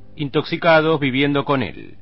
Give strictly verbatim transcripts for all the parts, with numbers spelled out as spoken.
Intoxicados viviendo con él.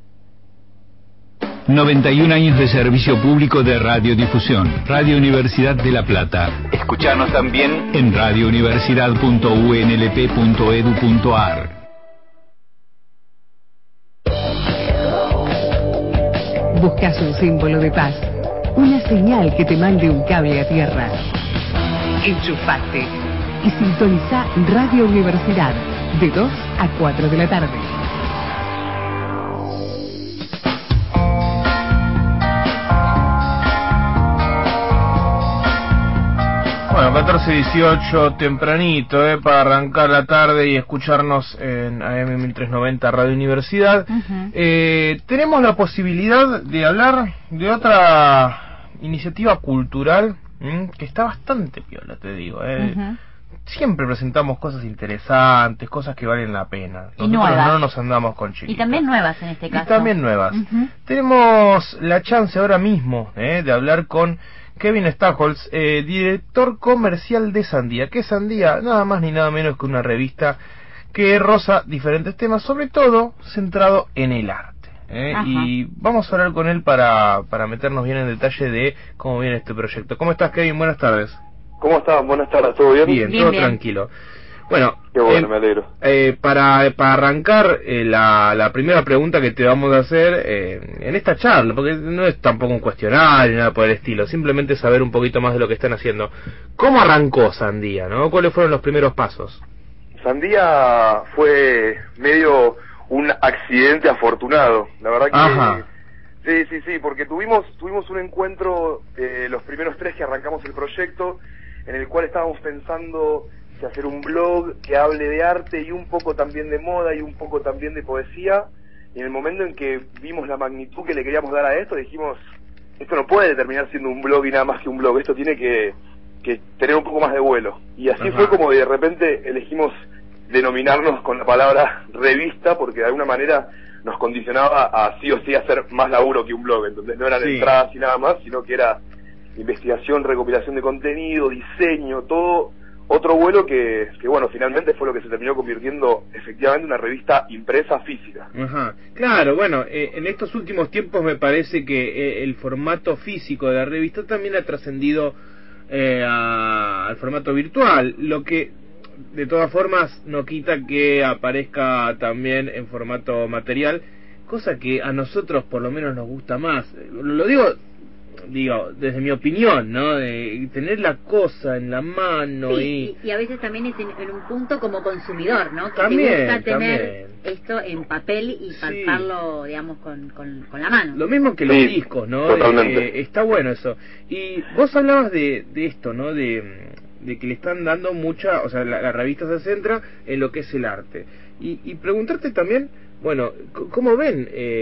noventa y un años de servicio público de radiodifusión. Radio Universidad de La Plata. Escuchanos también en radio universidad punto u n l p punto e d u punto a r. Buscas un símbolo de paz, una señal que te mande un cable a tierra. Enchufate y sintoniza Radio Universidad de dos a cuatro de la tarde. Bueno, catorce dieciocho, tempranito, eh, para arrancar la tarde y escucharnos en A M mil trescientos noventa Radio Universidad. Uh-huh. eh, tenemos la posibilidad de hablar de otra iniciativa cultural ¿m? que está bastante piola, te digo. Eh. Uh-huh. Siempre presentamos cosas interesantes, cosas que valen la pena. Y Nosotros nuevas. no nos andamos con chiquitas. Y también nuevas en este caso. Y también nuevas. Uh-huh. Tenemos la chance ahora mismo eh, de hablar con Kevin Stackholz, eh, director comercial de Sandía. ¿Qué es Sandía? Nada más ni nada menos que una revista que roza diferentes temas, sobre todo centrado en el arte. ¿eh? Y vamos a hablar con él para, para meternos bien en detalle de cómo viene este proyecto. ¿Cómo estás, Kevin? Buenas tardes. ¿Cómo estás? Buenas tardes, ¿todo bien? Bien, bien todo bien. tranquilo. Bueno, qué bueno, eh, me alegro. Eh, para, para arrancar eh, la, la primera pregunta que te vamos a hacer eh, en esta charla, porque no es tampoco un cuestionario ni nada por el estilo, simplemente saber un poquito más de lo que están haciendo. ¿Cómo arrancó Sandía, no? ¿Cuáles fueron los primeros pasos? Sandía fue medio un accidente afortunado, la verdad que... Ajá. Sí, sí, sí, porque tuvimos tuvimos un encuentro, eh, los primeros tres que arrancamos el proyecto, en el cual estábamos pensando que hacer un blog que hable de arte y un poco también de moda y un poco también de poesía, y en el momento en que vimos la magnitud que le queríamos dar a esto, dijimos, esto no puede terminar siendo un blog y nada más que un blog, esto tiene que, que tener un poco más de vuelo. Y así Ajá. fue como de repente elegimos denominarnos con la palabra revista, porque de alguna manera nos condicionaba a sí o sí hacer más laburo que un blog, entonces no eran sí. entradas y nada más, sino que era investigación, recopilación de contenido, diseño, todo otro vuelo que, que bueno, finalmente fue lo que se terminó convirtiendo efectivamente en una revista impresa física. Ajá, claro, bueno, eh, en estos últimos tiempos me parece que eh, el formato físico de la revista también ha trascendido eh, a, al formato virtual, lo que de todas formas no quita que aparezca también en formato material, cosa que a nosotros por lo menos nos gusta más. Lo digo digo, desde mi opinión, ¿no? De tener la cosa en la mano sí, y... y... y a veces también es en, en un punto como consumidor, ¿no? Que también, te gusta tener también. esto en papel y palparlo, sí. digamos, con, con, con la mano. Lo mismo que los sí, discos, ¿no? Totalmente. Eh, está bueno eso. Y vos hablabas de, de esto, ¿no? De, de que le están dando mucha... O sea, la, la revista se centra en lo que es el arte. Y, y preguntarte también... Bueno, ¿cómo ven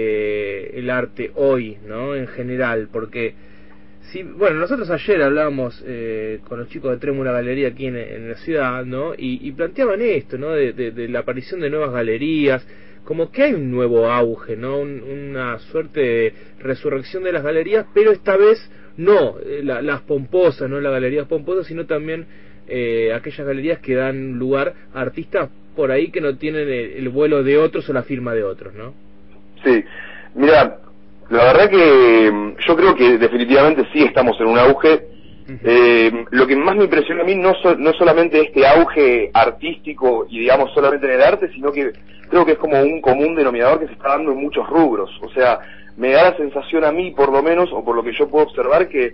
eh, el arte hoy, no? En general, porque si, bueno, nosotros ayer hablábamos eh, con los chicos de Trémula Galería aquí en, en la ciudad, ¿no? Y, y planteaban esto, ¿no? De, de, de la aparición de nuevas galerías, como que hay un nuevo auge, ¿no? Un, una suerte de resurrección de las galerías, pero esta vez no eh, la, las pomposas, no las galerías pomposas, sino también eh, aquellas galerías que dan lugar a artistas por ahí que no tienen el, el vuelo de otros o la firma de otros, ¿no? Sí, mira, la verdad que yo creo que definitivamente sí estamos en un auge. Uh-huh. Eh, lo que más me impresiona a mí no, so, no solamente este auge artístico y digamos solamente en el arte, sino que creo que es como un común denominador que se está dando en muchos rubros. O sea, me da la sensación a mí, por lo menos, o por lo que yo puedo observar, que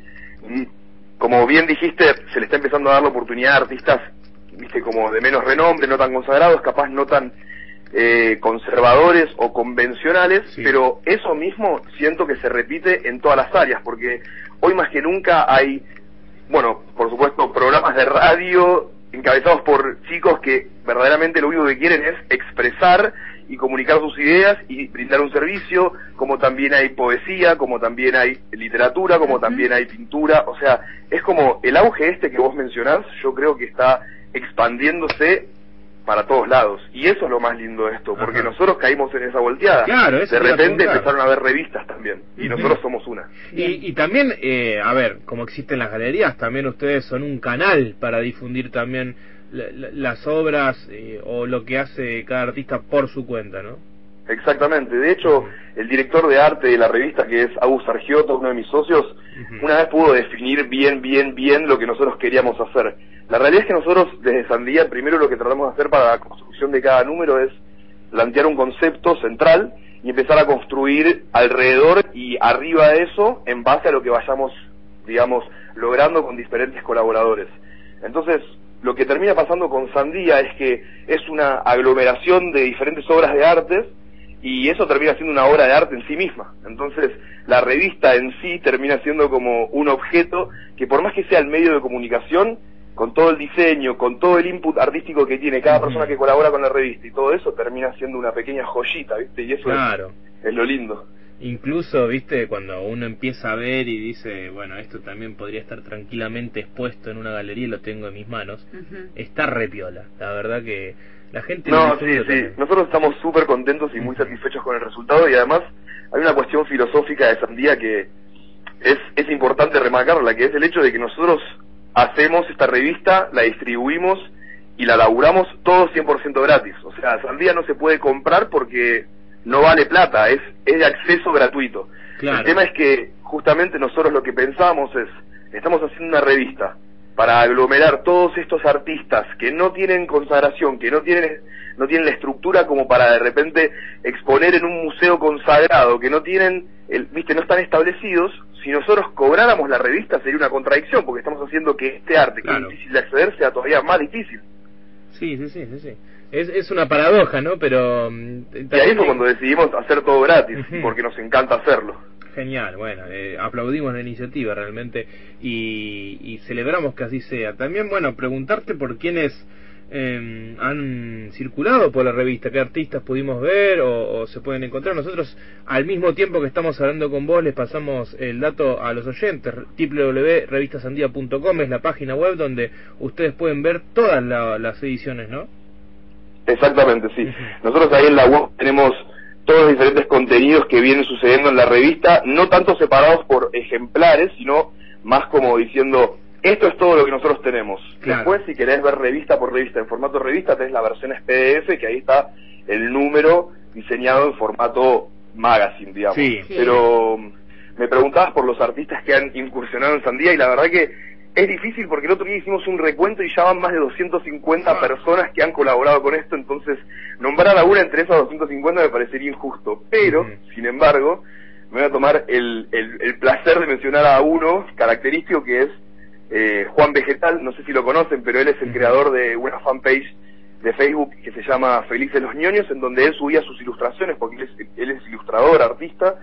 como bien dijiste, se le está empezando a dar la oportunidad a artistas, viste, como de menos renombre, no tan consagrados, capaz no tan eh, conservadores o convencionales, sí. Pero eso mismo siento que se repite en todas las áreas, porque hoy más que nunca hay, bueno, por supuesto, programas de radio encabezados por chicos que verdaderamente lo único que quieren es expresar y comunicar sus ideas y brindar un servicio, como también hay poesía, como también hay literatura, como uh-huh. también hay pintura, o sea, es como el auge este que vos mencionás, yo creo que está expandiéndose para todos lados, y eso es lo más lindo de esto, porque Ajá. nosotros caímos en esa volteada, claro, de repente empezaron a ver revistas también, y uh-huh. nosotros somos una. Y, y también, eh, a ver, como existen las galerías, también ustedes son un canal para difundir también la, la, las obras eh, o lo que hace cada artista por su cuenta, ¿no? Exactamente. De hecho, uh-huh. el director de arte de la revista, que es Agus Sargiotto, uno de mis socios, uh-huh. una vez pudo definir bien, bien, bien lo que nosotros queríamos hacer. La realidad es que nosotros, desde Sandía, primero lo que tratamos de hacer para la construcción de cada número es plantear un concepto central y empezar a construir alrededor y arriba de eso en base a lo que vayamos, digamos, logrando con diferentes colaboradores. Entonces, lo que termina pasando con Sandía es que es una aglomeración de diferentes obras de arte y eso termina siendo una obra de arte en sí misma. Entonces, la revista en sí termina siendo como un objeto que, por más que sea el medio de comunicación, con todo el diseño, con todo el input artístico que tiene cada persona que colabora con la revista y todo eso, termina siendo una pequeña joyita, ¿viste? Y eso claro. es, es lo lindo. Incluso, viste, cuando uno empieza a ver y dice, bueno, esto también podría estar tranquilamente expuesto en una galería y lo tengo en mis manos, uh-huh. está re piola. La verdad que la gente... No, sí, sí. También. Nosotros estamos súper contentos y muy satisfechos con el resultado, y además hay una cuestión filosófica de Sandía que es, es importante remarcarla, que es el hecho de que nosotros hacemos esta revista, la distribuimos y la laburamos todo cien por ciento gratis. O sea, Sandía no se puede comprar porque no vale plata, es, es de acceso gratuito. Claro. El tema es que justamente nosotros lo que pensamos es, estamos haciendo una revista para aglomerar todos estos artistas que no tienen consagración, que no tienen no tienen la estructura como para de repente exponer en un museo consagrado, que no tienen, el, viste, no están establecidos. Si nosotros cobráramos la revista sería una contradicción, porque estamos haciendo que este arte, claro. que es difícil de acceder, sea todavía más difícil. Sí, sí, sí, sí, sí. Es, es una paradoja, ¿no? Pero... Y ahí fue cuando decidimos hacer todo gratis, uh-huh. porque nos encanta hacerlo. Genial, bueno, eh, aplaudimos la iniciativa realmente y, y celebramos que así sea. También, bueno, preguntarte por quiénes eh, han circulado por la revista, qué artistas pudimos ver o, o se pueden encontrar. Nosotros, al mismo tiempo que estamos hablando con vos, les pasamos el dato a los oyentes. doble u doble u doble u punto revista sandía punto com es la página web donde ustedes pueden ver todas la, las ediciones, ¿no? Exactamente, sí. Nosotros ahí en la web tenemos todos los diferentes contenidos que vienen sucediendo en la revista, no tanto separados por ejemplares, sino más como diciendo, esto es todo lo que nosotros tenemos. Claro. Después, si querés ver revista por revista, en formato revista, tenés la versión P D F, que ahí está el número diseñado en formato magazine, digamos. Sí. Pero me preguntabas por los artistas que han incursionado en Sandía, y la verdad que es difícil porque el otro día hicimos un recuento y ya van más de doscientas cincuenta ah. personas que han colaborado con esto, entonces nombrar a una entre esas doscientas cincuenta me parecería injusto, pero, uh-huh. sin embargo, me voy a tomar el, el, el placer de mencionar a uno característico que es eh, Juan Vegetal, no sé si lo conocen, pero él es el uh-huh. creador de una fanpage de Facebook que se llama Felices los Ñoños, en donde él subía sus ilustraciones, porque él es, él es ilustrador, artista,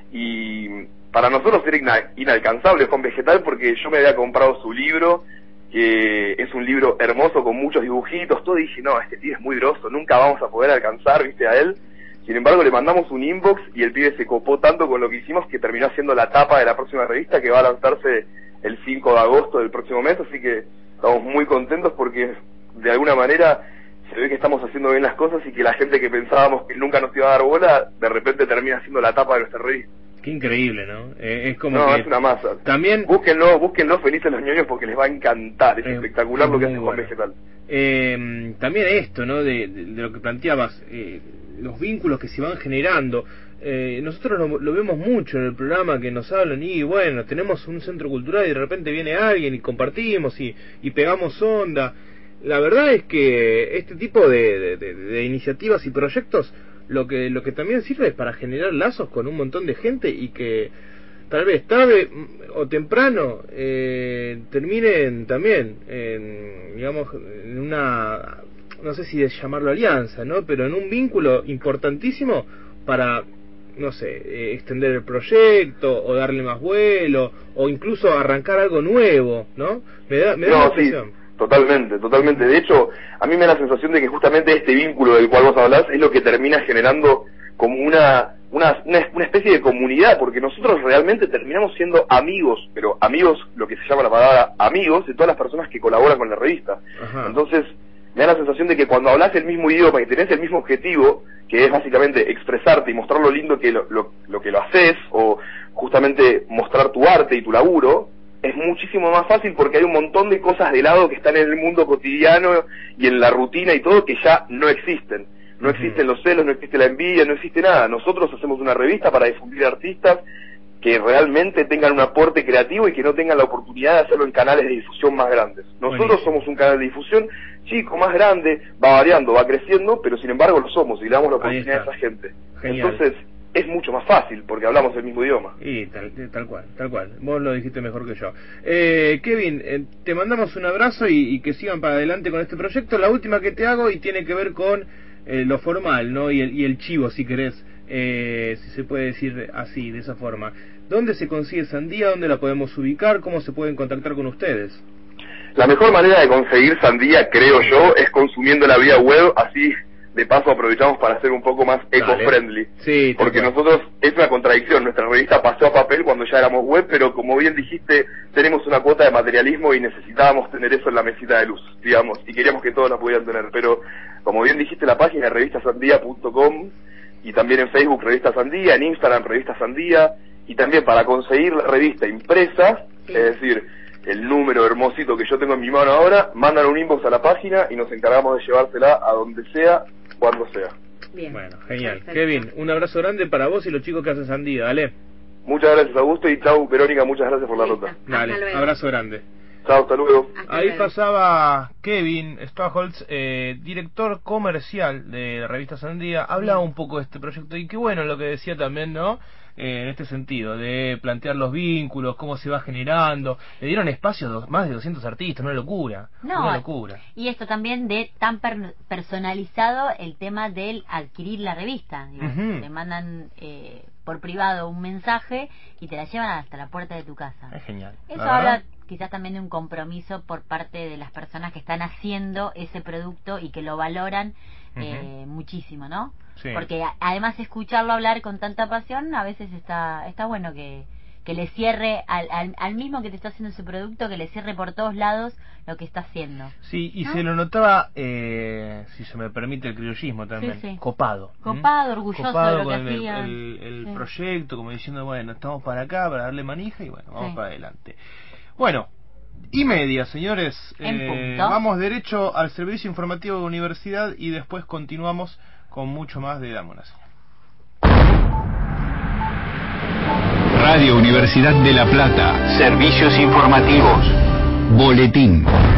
y para nosotros era ina- inalcanzable Juan Vegetal, porque yo me había comprado su libro, que es un libro hermoso con muchos dibujitos, todo, y dije, no, este tío es muy grosso, nunca vamos a poder alcanzar, viste, a él. Sin embargo, le mandamos un inbox y el pibe se copó tanto con lo que hicimos que terminó haciendo la tapa de la próxima revista, que va a lanzarse el cinco de agosto del próximo mes, así que estamos muy contentos porque de alguna manera se ve que estamos haciendo bien las cosas y que la gente que pensábamos que nunca nos iba a dar bola, de repente termina haciendo la tapa de nuestra revista. Qué increíble, ¿no? Eh, es como no, que es una masa. También... Búsquenlo, búsquenlo Felices los Ñoños porque les va a encantar, es eh, espectacular lo que hace Juan bueno. Vegetal. Eh, también esto, ¿no? De, de, de lo que planteabas, eh, los vínculos que se van generando. Eh, nosotros lo, lo vemos mucho en el programa, que nos hablan y bueno, tenemos un centro cultural y de repente viene alguien y compartimos y, y pegamos onda. La verdad es que este tipo de, de, de, de iniciativas y proyectos lo que lo que también sirve es para generar lazos con un montón de gente y que tal vez tarde o temprano eh, terminen también en, digamos, en una, no sé si de llamarlo alianza, ¿no? Pero en un vínculo importantísimo para, no sé, eh, extender el proyecto o darle más vuelo o incluso arrancar algo nuevo, ¿no? Me da, me da no, la impresión. Sí. Totalmente, totalmente. De hecho, a mí me da la sensación de que justamente este vínculo del cual vos hablás es lo que termina generando como una, una, una, una especie de comunidad, porque nosotros realmente terminamos siendo amigos, pero amigos, lo que se llama la palabra amigos, de todas las personas que colaboran con la revista. Ajá. Entonces, me da la sensación de que cuando hablas el mismo idioma y tenés el mismo objetivo, que es básicamente expresarte y mostrar lo lindo que lo, lo, lo que lo haces, o justamente mostrar tu arte y tu laburo, es muchísimo más fácil porque hay un montón de cosas de lado que están en el mundo cotidiano y en la rutina y todo que ya no existen. No existen los celos, no existe la envidia, no existe nada. Nosotros hacemos una revista para difundir artistas que realmente tengan un aporte creativo y que no tengan la oportunidad de hacerlo en canales de difusión más grandes. Nosotros Buenísimo. Somos un canal de difusión chico, más grande, va variando, va creciendo, pero sin embargo lo somos y le damos la oportunidad a esa gente. Genial. Entonces es mucho más fácil porque hablamos el mismo idioma. Y tal, tal cual, tal cual. Vos lo dijiste mejor que yo. Eh, Kevin, eh, te mandamos un abrazo y, y que sigan para adelante con este proyecto. La última que te hago y tiene que ver con eh, lo formal, ¿no? Y el, y el chivo, si querés. Eh, si se puede decir así, de esa forma. ¿Dónde se consigue sandía? ¿Dónde la podemos ubicar? ¿Cómo se pueden contactar con ustedes? La mejor manera de conseguir sandía, creo yo, es consumiendo la vía web, así de paso aprovechamos para ser un poco más eco-friendly. Sí, porque bueno. nosotros, es una contradicción, nuestra revista pasó a papel cuando ya éramos web, pero como bien dijiste, tenemos una cuota de materialismo y necesitábamos tener eso en la mesita de luz, digamos, y queríamos que todos la pudieran tener, pero como bien dijiste, la página es revista sandía punto com y también en Facebook Revista Sandía, en Instagram Revista Sandía, y también para conseguir la revista impresa, sí. Es decir, el número hermosito que yo tengo en mi mano ahora, mandan un inbox a la página y nos encargamos de llevársela a donde sea, cuando sea. Bien. Bueno, genial. Perfecto. Kevin, un abrazo grande para vos y los chicos que hacen sandía, dale. Muchas gracias, Augusto, y chau, Verónica, muchas gracias por la nota. Dale, abrazo grande. Chao, hasta luego. Hasta Ahí luego. Pasaba Kevin Stockholz, eh, director comercial de la revista Sandía, hablaba un poco de este proyecto y qué bueno lo que decía también, ¿no? Eh, en este sentido, de plantear los vínculos, cómo se va generando. Le dieron espacio a más de doscientos artistas, una locura. No, una locura. Y esto también de tan per personalizado el tema del adquirir la revista. Digo, uh-huh. Te mandan eh, por privado un mensaje y te la llevan hasta la puerta de tu casa. Es genial. Eso habla quizás también de un compromiso por parte de las personas que están haciendo ese producto y que lo valoran uh-huh. eh, muchísimo, ¿no? Sí. Porque a, además escucharlo hablar con tanta pasión a veces está está bueno que, que le cierre al, al, al mismo que te está haciendo ese producto, que le cierre por todos lados lo que está haciendo. Sí, y ¿no? Se lo notaba, eh, si se me permite el criollismo también, sí, sí. copado. Copado, ¿Mm? orgulloso copado de lo que con hacía. El, el, el sí. proyecto, como diciendo, bueno, estamos para acá, para darle manija y bueno, vamos sí. para adelante. Bueno, y media, señores. Eh, vamos derecho al servicio informativo de universidad y después continuamos con mucho más de Dame una Señal. Radio Universidad de La Plata. Servicios informativos. Boletín.